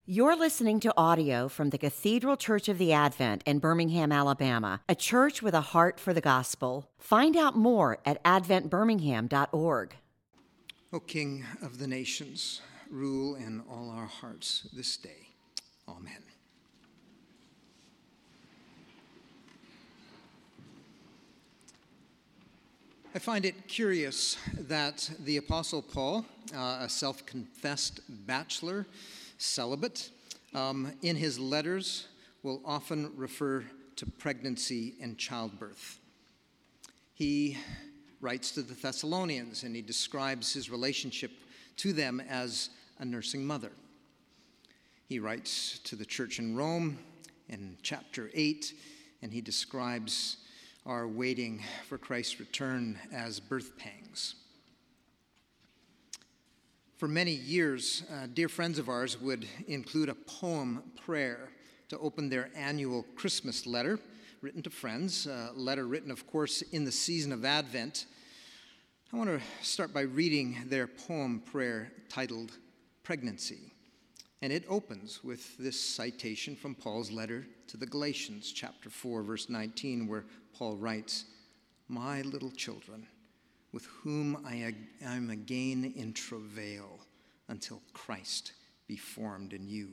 You're listening to audio from the Cathedral Church of the Advent in Birmingham, Alabama, a church with a heart for the gospel. Find out more at adventbirmingham.org. O King of the nations, rule in all our hearts this day. Amen. I find it curious that the Apostle Paul, a self-confessed bachelor, celibate, in his letters will often refer to pregnancy and childbirth. He writes to the Thessalonians and he describes his relationship to them as a nursing mother. He writes to the church in Rome in chapter 8 and he describes our waiting for Christ's return as birth pangs. For many years, dear friends of ours would include a poem prayer to open their annual Christmas letter written to friends, a letter written, of course, in the season of Advent. I want to start by reading their poem prayer titled Pregnancy. And it opens with this citation from Paul's letter to the Galatians, chapter 4, verse 19, where Paul writes, "My little children, with whom I am again in travail until Christ be formed in you."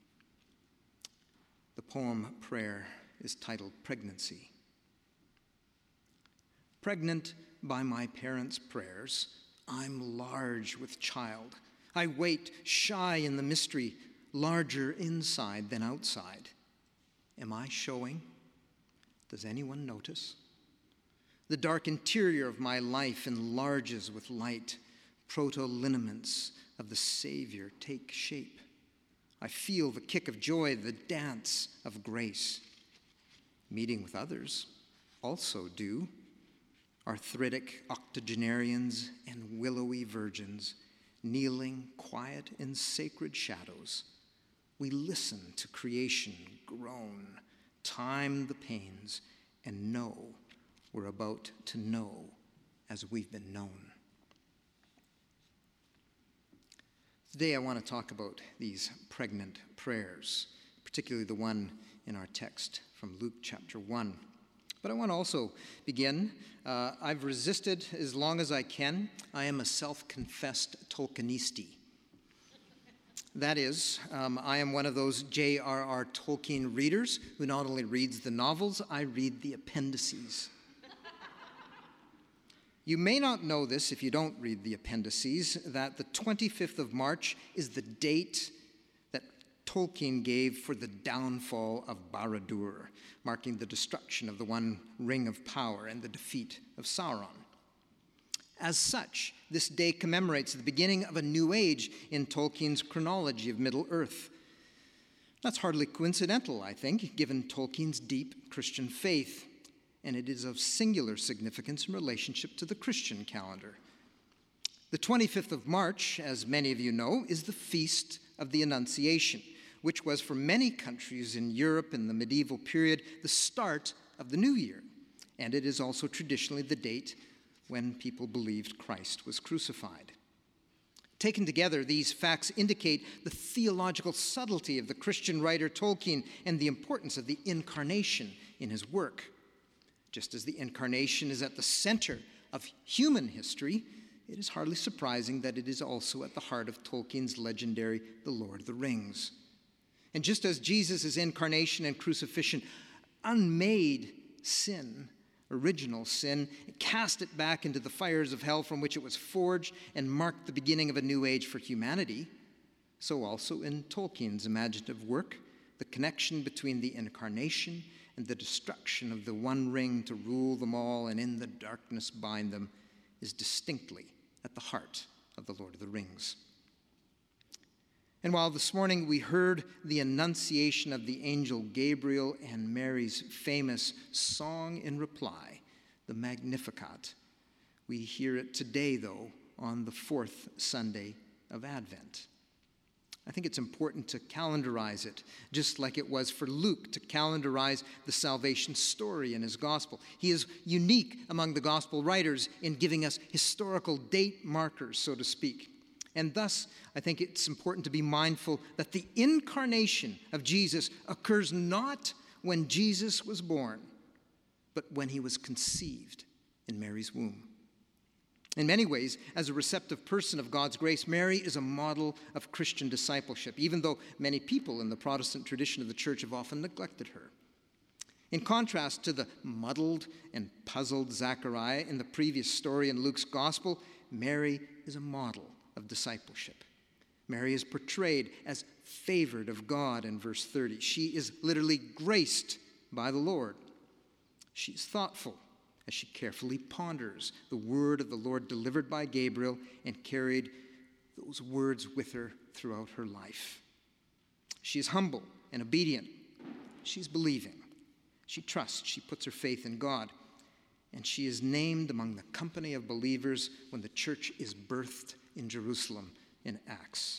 The poem prayer is titled Pregnancy. Pregnant by my parents' prayers, I'm large with child. I wait shy in the mystery, larger inside than outside. Am I showing? Does anyone notice? The dark interior of my life enlarges with light. Proto-lineaments of the Savior take shape. I feel the kick of joy, the dance of grace. Meeting with others also do. Arthritic octogenarians and willowy virgins, kneeling quiet in sacred shadows. We listen to creation groan, time the pains, and know we're about to know as we've been known. Today I want to talk about these pregnant prayers, particularly the one in our text from Luke chapter 1. But I want to also begin. I've resisted as long as I can. I am a self-confessed Tolkieniste. That is, I am one of those J.R.R. Tolkien readers who not only reads the novels, I read the appendices. You may not know this if you don't read the appendices, that the 25th of March is the date that Tolkien gave for the downfall of Barad-dûr, marking the destruction of the One Ring of Power and the defeat of Sauron. As such, this day commemorates the beginning of a new age in Tolkien's chronology of Middle-earth. That's hardly coincidental, I think, given Tolkien's deep Christian faith, and it is of singular significance in relationship to the Christian calendar. The 25th of March, as many of you know, is the Feast of the Annunciation, which was for many countries in Europe in the medieval period the start of the new year, and it is also traditionally the date when people believed Christ was crucified. Taken together, these facts indicate the theological subtlety of the Christian writer Tolkien and the importance of the incarnation in his work. Just as the incarnation is at the center of human history, it is hardly surprising that it is also at the heart of Tolkien's legendary The Lord of the Rings. And just as Jesus' incarnation and crucifixion unmade sin, original sin, cast it back into the fires of hell from which it was forged and marked the beginning of a new age for humanity, so also in Tolkien's imaginative work, the connection between the incarnation and the destruction of the One Ring to rule them all and in the darkness bind them is distinctly at the heart of the Lord of the Rings. And while this morning we heard the annunciation of the angel Gabriel and Mary's famous song in reply, the Magnificat, we hear it today, though, on the fourth Sunday of Advent. I think it's important to calendarize it, just like it was for Luke to calendarize the salvation story in his gospel. He is unique among the gospel writers in giving us historical date markers, so to speak. And thus, I think it's important to be mindful that the incarnation of Jesus occurs not when Jesus was born, but when he was conceived in Mary's womb. In many ways, as a receptive person of God's grace, Mary is a model of Christian discipleship, even though many people in the Protestant tradition of the church have often neglected her. In contrast to the muddled and puzzled Zechariah in the previous story in Luke's gospel, Mary is a model of discipleship. Mary is portrayed as favored of God in verse 30. She is literally graced by the Lord. She is thoughtful as she carefully ponders the word of the Lord delivered by Gabriel and carried those words with her throughout her life. She is humble and obedient. She's believing. She trusts. She puts her faith in God. And she is named among the company of believers when the church is birthed in Jerusalem in Acts.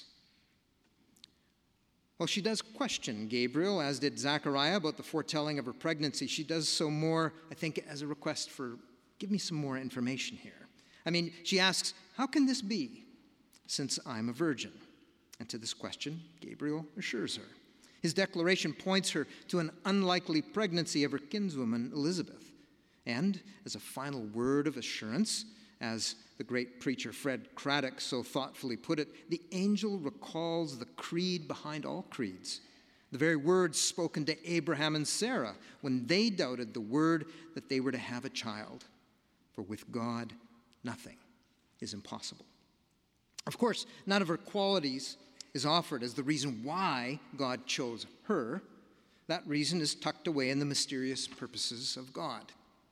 Well, she does question Gabriel, as did Zechariah, about the foretelling of her pregnancy. She does so more, I think, as a request for, give me some more information here. I mean, she asks, how can this be, since I'm a virgin? And to this question, Gabriel assures her. His declaration points her to an unlikely pregnancy of her kinswoman Elizabeth. And as a final word of assurance, as the great preacher Fred Craddock so thoughtfully put it, the angel recalls the creed behind all creeds, the very words spoken to Abraham and Sarah when they doubted the word that they were to have a child. For with God, nothing is impossible. Of course, none of her qualities is offered as the reason why God chose her. That reason is tucked away in the mysterious purposes of God.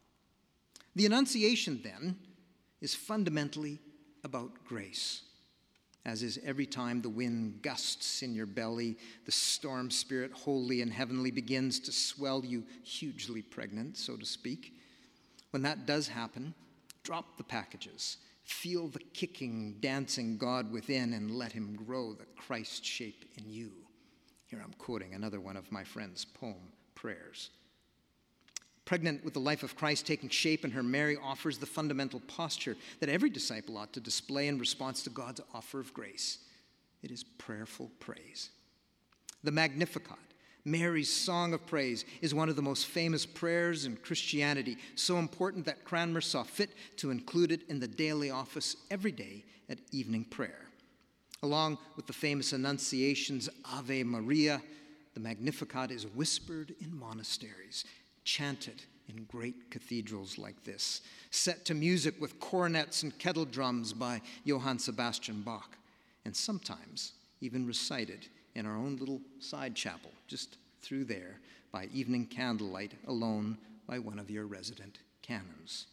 The Annunciation, then, is fundamentally about grace, as is every time the wind gusts in your belly, the storm spirit, holy and heavenly, begins to swell you hugely pregnant, so to speak. When that does happen, drop the packages, feel the kicking, dancing God within, and let him grow the Christ shape in you. Here I'm quoting another one of my friend's poem prayers. Pregnant with the life of Christ taking shape in her, Mary offers the fundamental posture that every disciple ought to display in response to God's offer of grace. It is prayerful praise. The Magnificat, Mary's song of praise, is one of the most famous prayers in Christianity, so important that Cranmer saw fit to include it in the daily office every day at evening prayer. Along with the famous Annunciation's Ave Maria, the Magnificat is whispered in monasteries, chanted in great cathedrals like this, set to music with cornets and kettle drums by Johann Sebastian Bach, and sometimes even recited in our own little side chapel, just through there, by evening candlelight alone by one of your resident canons.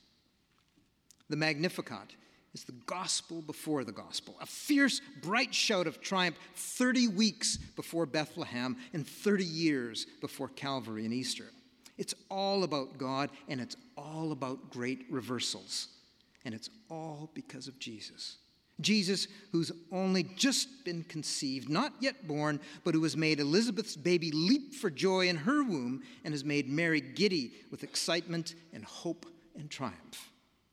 The Magnificat is the gospel before the gospel, a fierce, bright shout of triumph 30 weeks before Bethlehem and 30 years before Calvary and Easter. It's all about God, and it's all about great reversals. And it's all because of Jesus. Jesus, who's only just been conceived, not yet born, but who has made Elizabeth's baby leap for joy in her womb and has made Mary giddy with excitement and hope and triumph.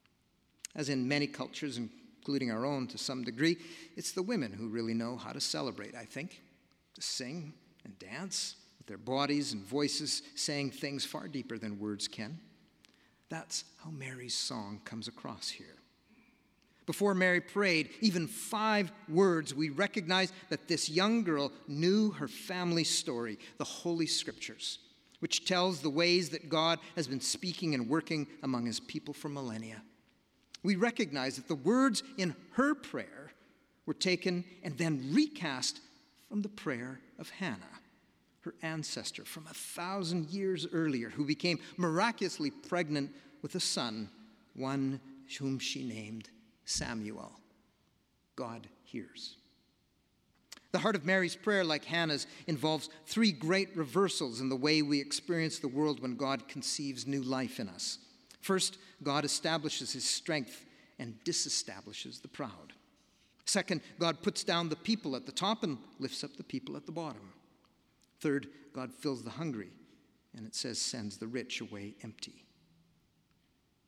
As in many cultures, including our own to some degree, it's the women who really know how to celebrate, I think, to sing and dance, their bodies and voices saying things far deeper than words can. That's how Mary's song comes across here. Before Mary prayed even 5 words, we recognize that this young girl knew her family story, the Holy Scriptures, which tells the ways that God has been speaking and working among his people for millennia. We recognize that the words in her prayer were taken and then recast from the prayer of Hannah, her ancestor from 1,000 years earlier, who became miraculously pregnant with a son, one whom she named Samuel. God hears. The heart of Mary's prayer, like Hannah's, involves 3 great reversals in the way we experience the world when God conceives new life in us. First, God establishes his strength and disestablishes the proud. Second, God puts down the people at the top and lifts up the people at the bottom. Third, God fills the hungry, and it says sends the rich away empty.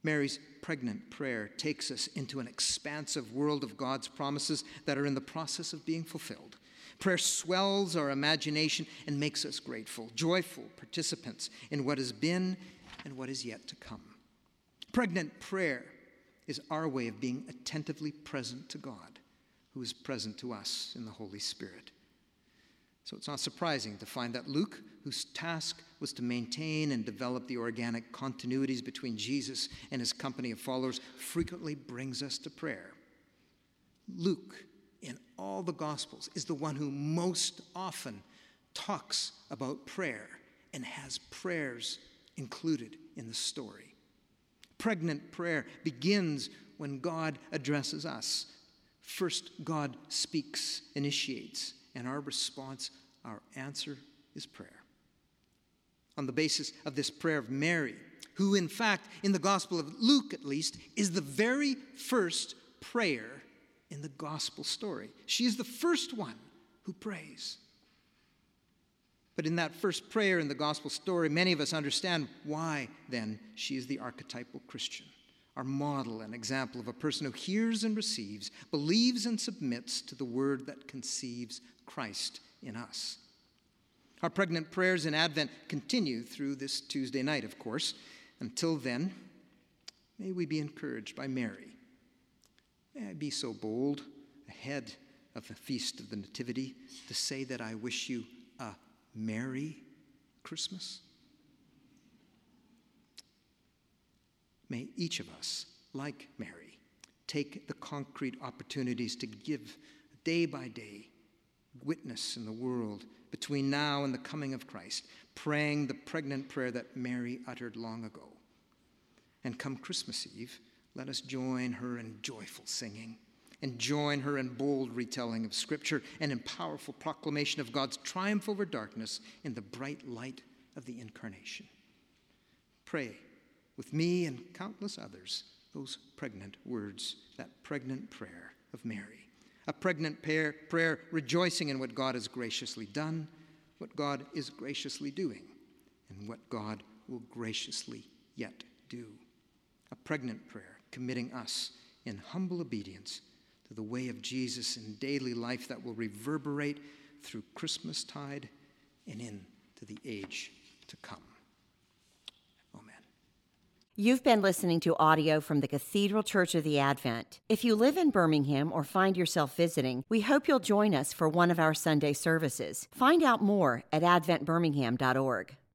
Mary's pregnant prayer takes us into an expansive world of God's promises that are in the process of being fulfilled. Prayer swells our imagination and makes us grateful, joyful participants in what has been and what is yet to come. Pregnant prayer is our way of being attentively present to God, who is present to us in the Holy Spirit. So it's not surprising to find that Luke, whose task was to maintain and develop the organic continuities between Jesus and his company of followers, frequently brings us to prayer. Luke, in all the Gospels, is the one who most often talks about prayer and has prayers included in the story. Pregnant prayer begins when God addresses us. First, God speaks, initiates, and our response, our answer, is prayer. On the basis of this prayer of Mary, who in fact, in the Gospel of Luke at least, is the very first prayer in the Gospel story. She is the first one who prays. But in that first prayer in the Gospel story, many of us understand why, then, she is the archetypal Christian, our model and example of a person who hears and receives, believes and submits to the word that conceives Christ in us. Our pregnant prayers in Advent continue through this Tuesday night, of course. Until then, may we be encouraged by Mary. May I be so bold ahead of the Feast of the Nativity to say that I wish you a Merry Christmas. May each of us, like Mary, take the concrete opportunities to give day by day witness in the world between now and the coming of Christ, praying the pregnant prayer that Mary uttered long ago. And come Christmas Eve, let us join her in joyful singing and join her in bold retelling of Scripture and in powerful proclamation of God's triumph over darkness in the bright light of the Incarnation. Pray with me and countless others those pregnant words, that pregnant prayer of Mary. A pregnant prayer rejoicing in what God has graciously done, what God is graciously doing, and what God will graciously yet do. A pregnant prayer committing us in humble obedience to the way of Jesus in daily life that will reverberate through Christmastide and into the age to come. You've been listening to audio from the Cathedral Church of the Advent. If you live in Birmingham or find yourself visiting, we hope you'll join us for one of our Sunday services. Find out more at adventbirmingham.org.